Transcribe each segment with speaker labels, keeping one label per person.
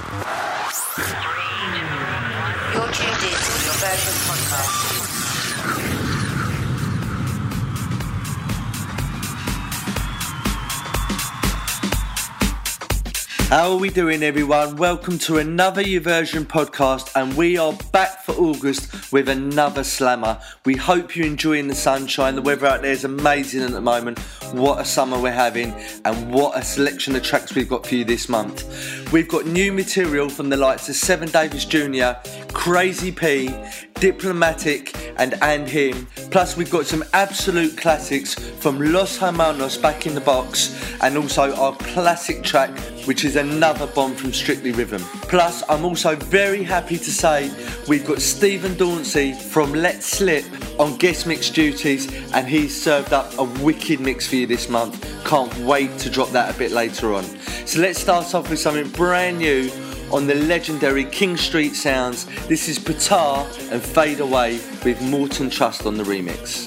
Speaker 1: You're tuned in to Your Version podcast.
Speaker 2: How are we doing, everyone? Welcome to another Your Version podcast, and we are back for August with another slammer. We hope you're enjoying the sunshine. The weather out there is amazing at the moment. What a summer we're having, and what a selection of tracks we've got for you this month. We've got new material from the likes of Seven Davis Jr., Crazy P, Diplomatic and him. Plus we've got some absolute classics from Los Hermanos Back in the Box, and also our classic track, which is another bomb from Strictly Rhythm. Plus I'm also very happy to say we've got Stephen Dauncey from Let's Slip on guest mix duties, and he's served up a wicked mix for you this month. Can't wait to drop that a bit later on. So let's start off with something brand new on the legendary King Street Sounds. This is Patar and Fade Away with Morton Trust on the remix.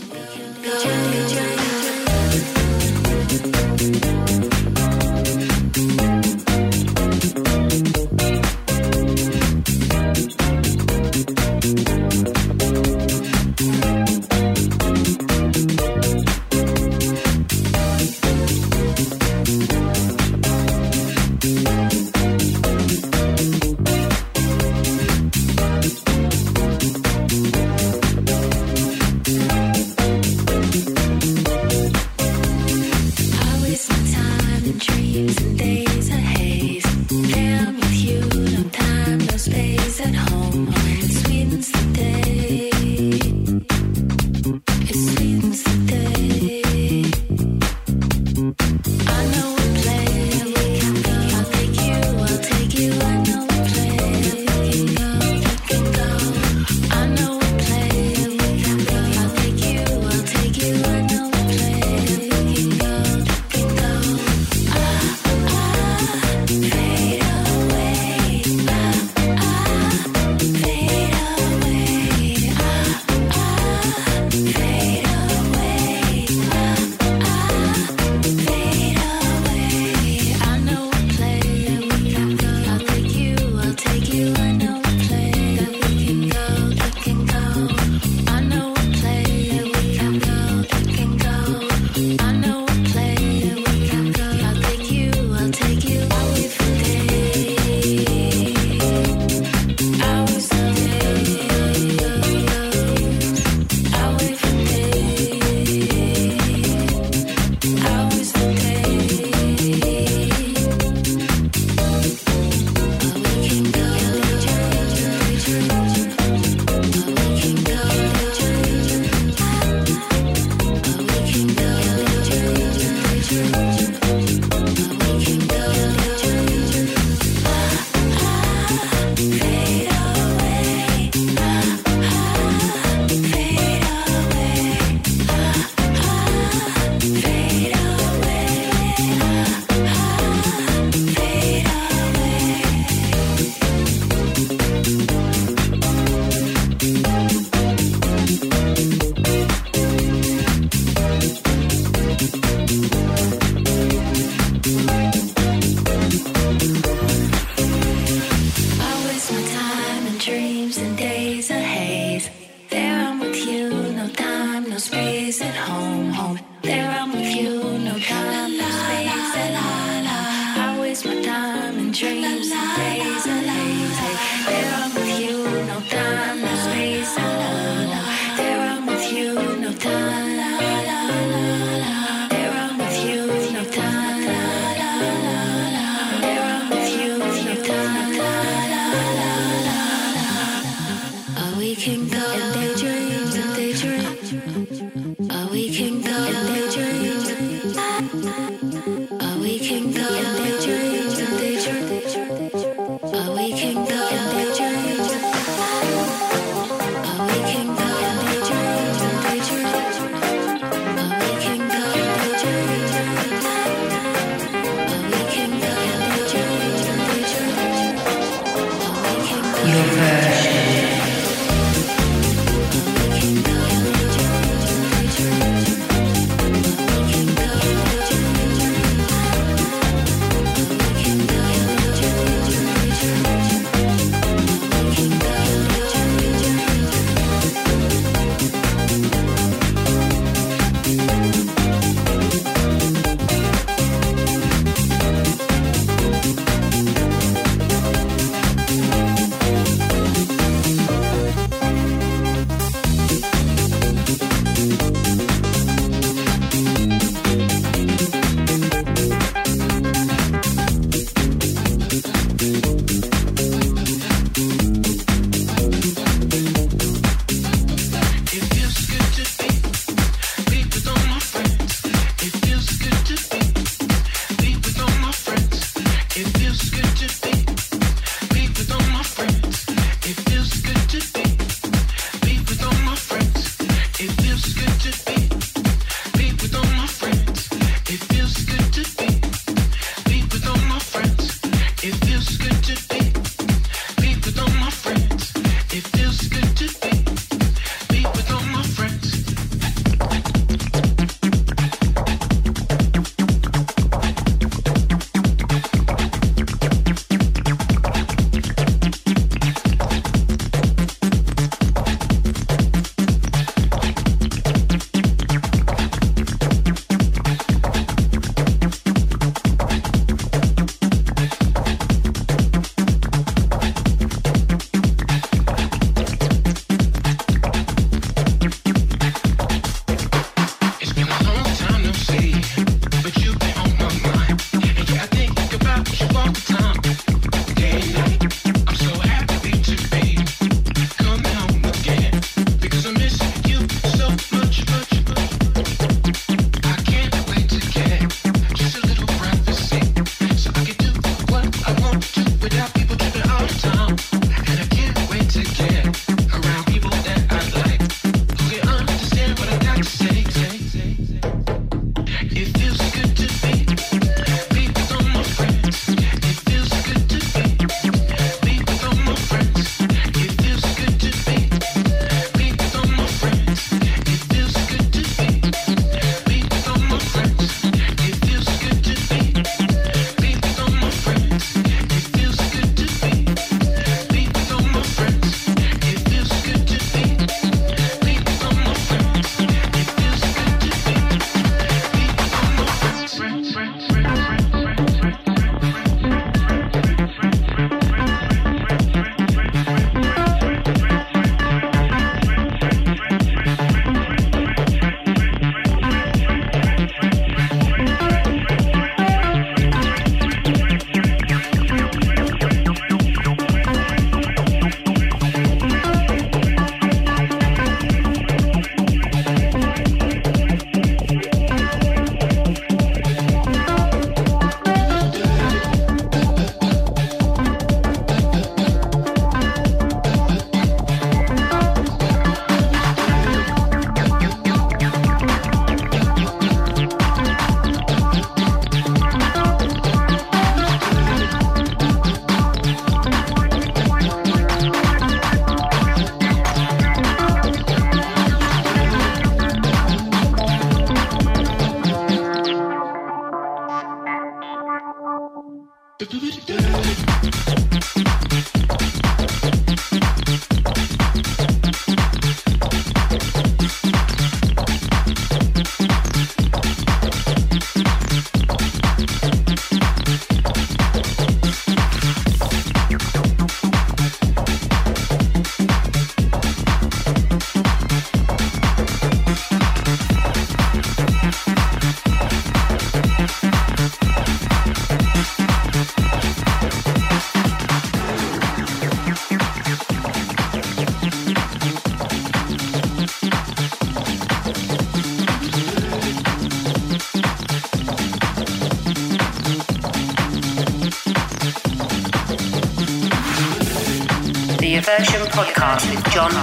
Speaker 1: The Aversion Podcast with John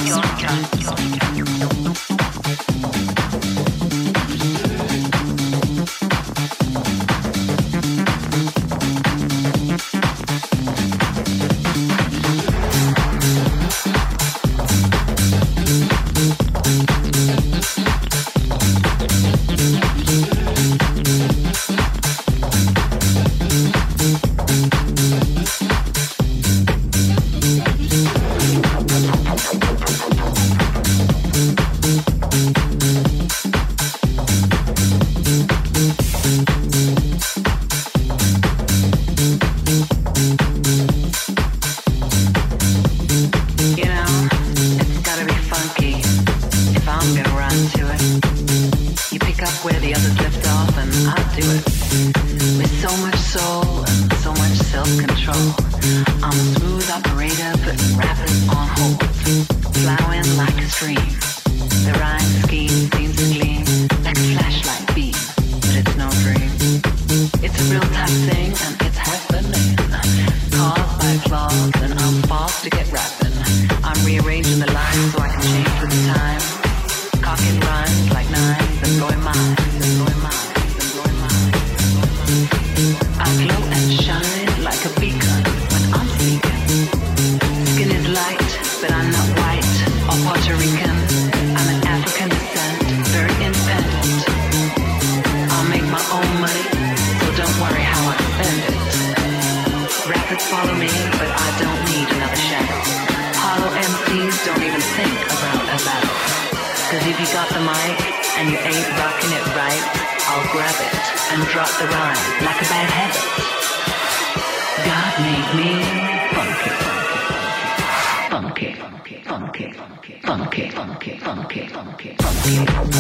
Speaker 1: Jones.
Speaker 3: It's a real time thing and it's happening. evolved and I'm fast to get rapping. I'm rearranging the lines so I can change with the time. Cocking rhymes like nines and blowing minds and blowing minds and blowing minds. I glow and shine like a beacon when I'm speaking. Skin is light, but I'm not white or Puerto Rican. I'm an African descent, very independent. I'll make my own money, so don't worry how I spend it. Rappers follow me, but I don't need another shadow. Hollow MCs don't even think about a battle. Cause if you got the mic and you ain't rocking it right, I'll grab it and drop the rhyme like a bad habit. God made me funky, funky, funky, funky, funky, funky, funky, funky, funky, funky,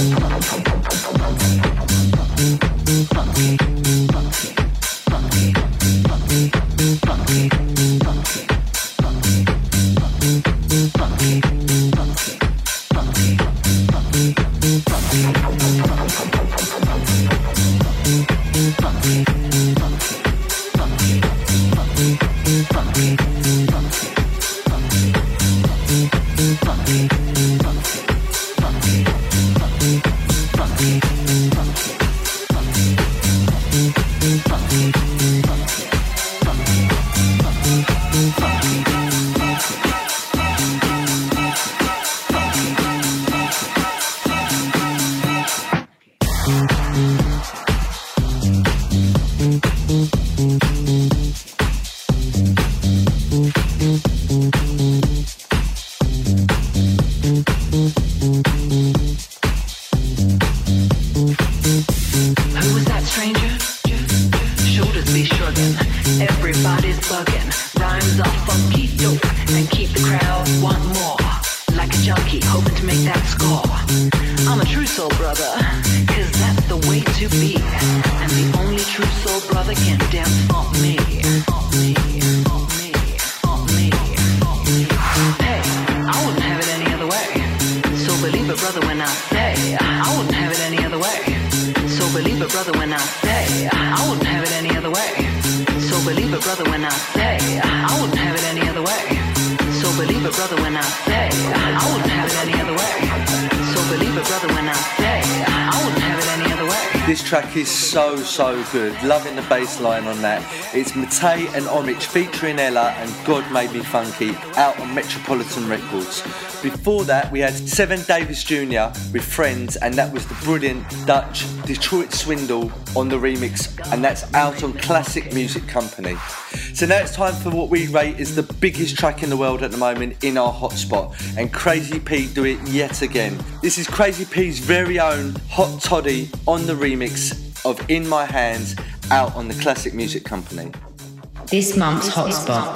Speaker 2: This track is so good. Loving the bass line on that. It's Matei and Omich featuring Ella and God Made Me Funky out on Metropolitan Records. Before that we had Seven Davis Jr. with Friends, and that was the brilliant Dutch Detroit Swindle on the remix, and that's out on Classic Music Company. So now it's time for what we rate is the biggest track in the world at the moment in our hotspot, and Crazy P do it yet again. This is Crazy P's very own Hot Toddy on the remix of In My Hands out on the Classic Music Company.
Speaker 4: This month's hotspot.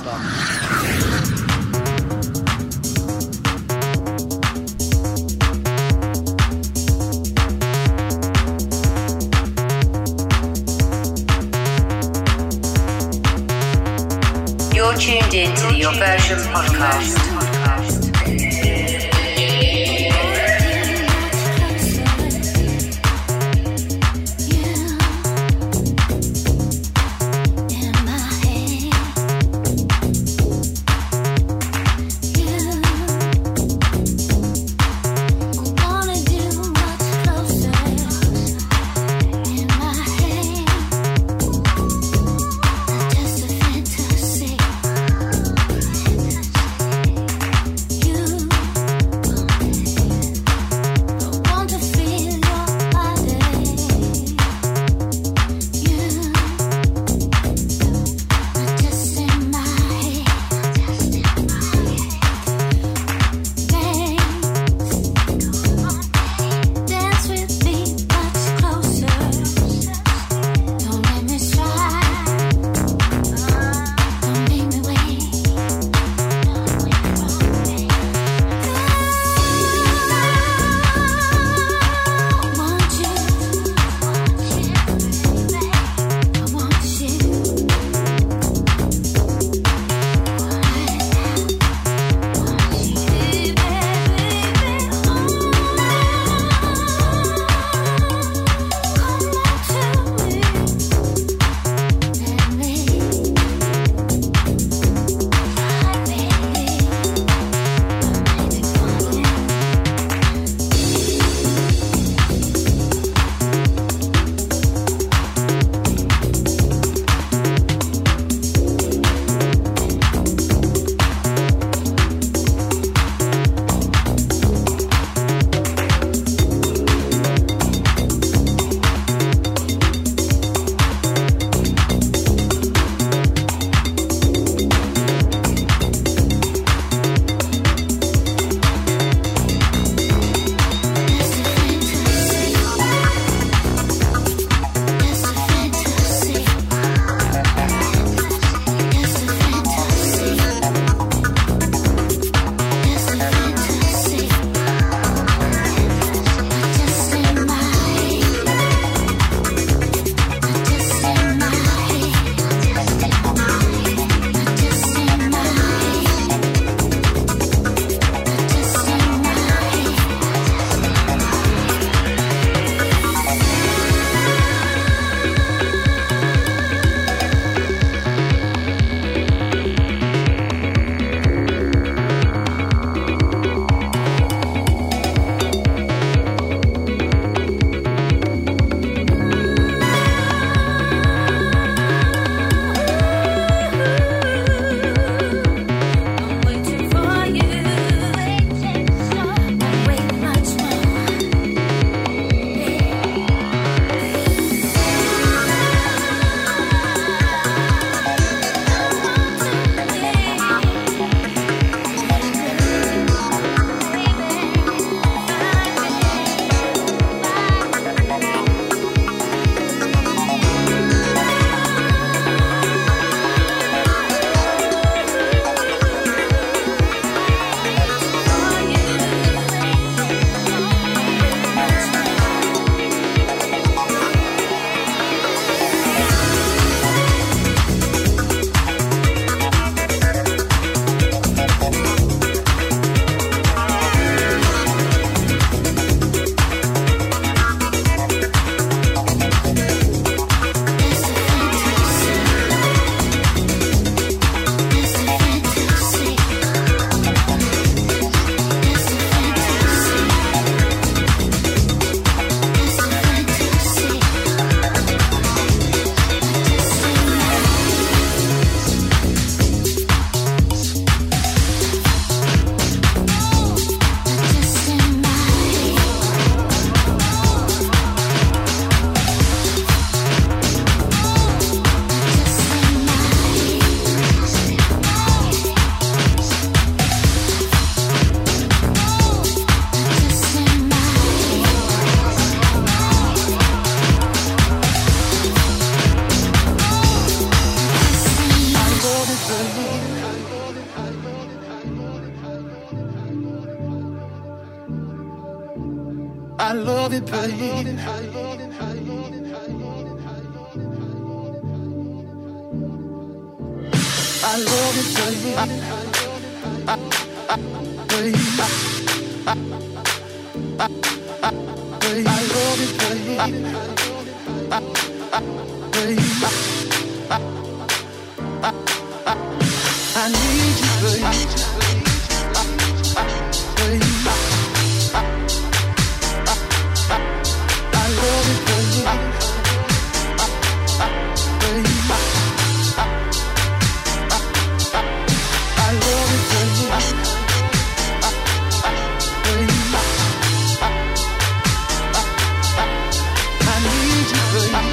Speaker 1: You're tuned in to the Your Version podcast.
Speaker 5: I love it, baby. I love it, baby. Baby. I love it, baby. Baby. I need you, baby. Baby. I love it, baby. Baby. I love it, baby. Baby. I need you, baby.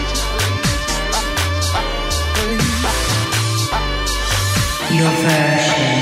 Speaker 5: Baby.
Speaker 4: Your version.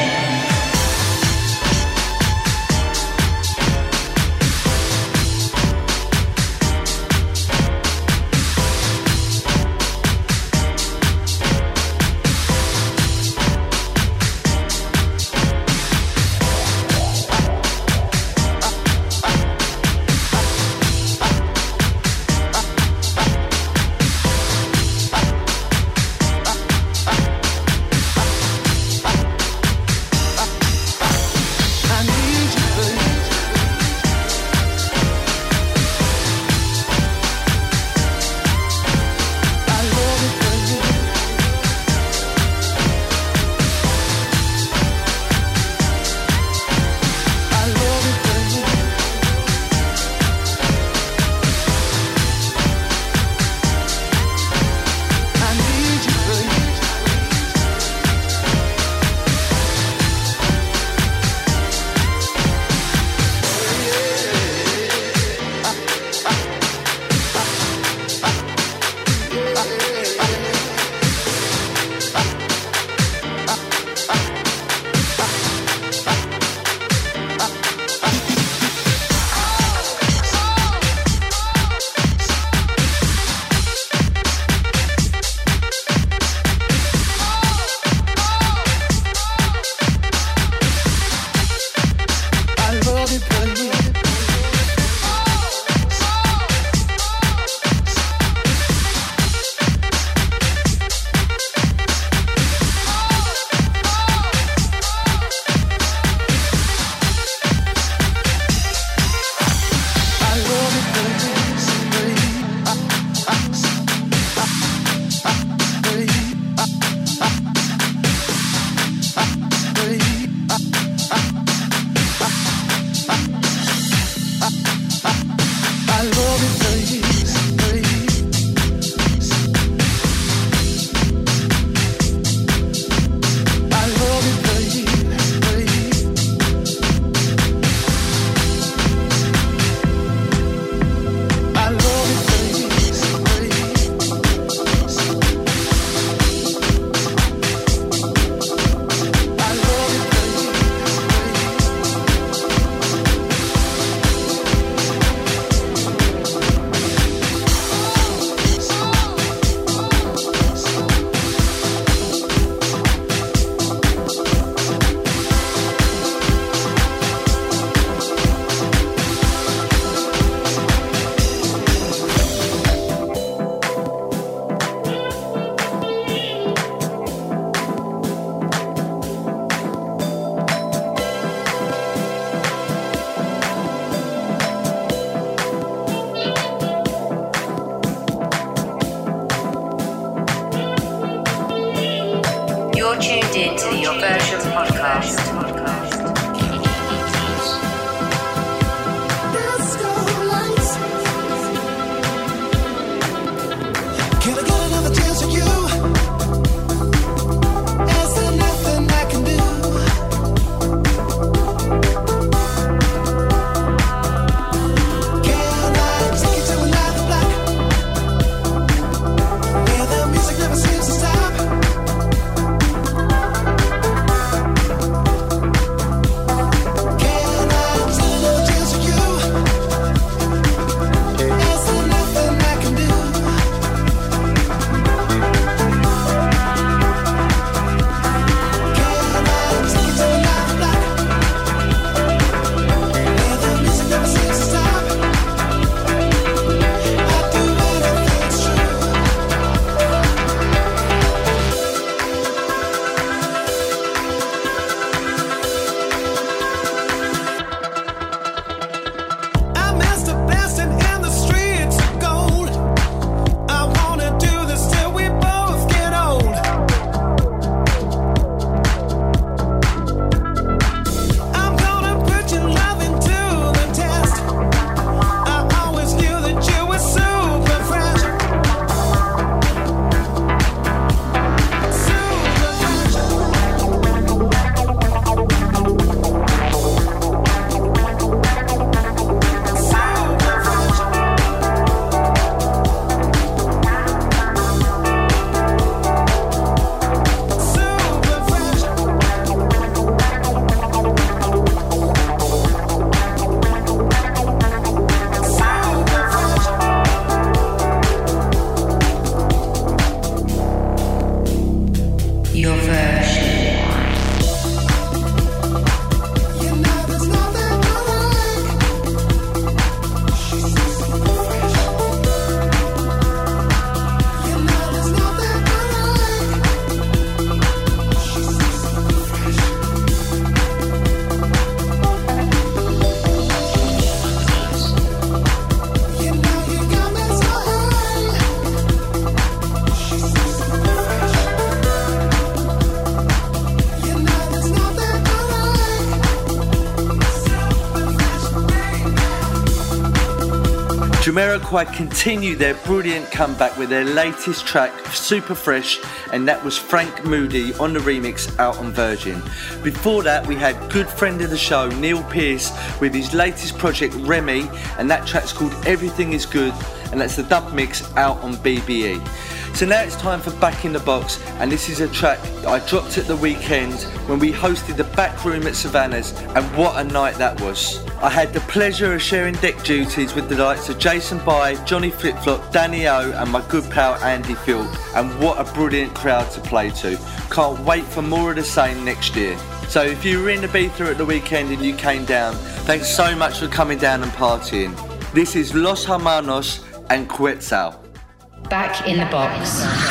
Speaker 2: Jamiroquai continue their brilliant comeback with their latest track, Super Fresh, and that was Frank Moody on the remix out on Virgin. Before that, we had good friend of the show, Neil Pearce, with his latest project, Remy, and that track's called Everything Is Good, and that's the dub mix out on BBE. So now it's time for Back in the Box, and this is a track that I dropped at the weekend when we hosted the back room at Savannah's, and what a night that was. I had the pleasure of sharing deck duties with the likes of Jason Bye, Johnny Flipflop, Danny O, and my good pal Andy Philp, and what a brilliant crowd to play to. Can't wait for more of the same next year. So if you were in Ibiza at the weekend and you came down, thanks so much for coming down and partying. This is Los Hermanos and Quetzal.
Speaker 4: Back in the Box.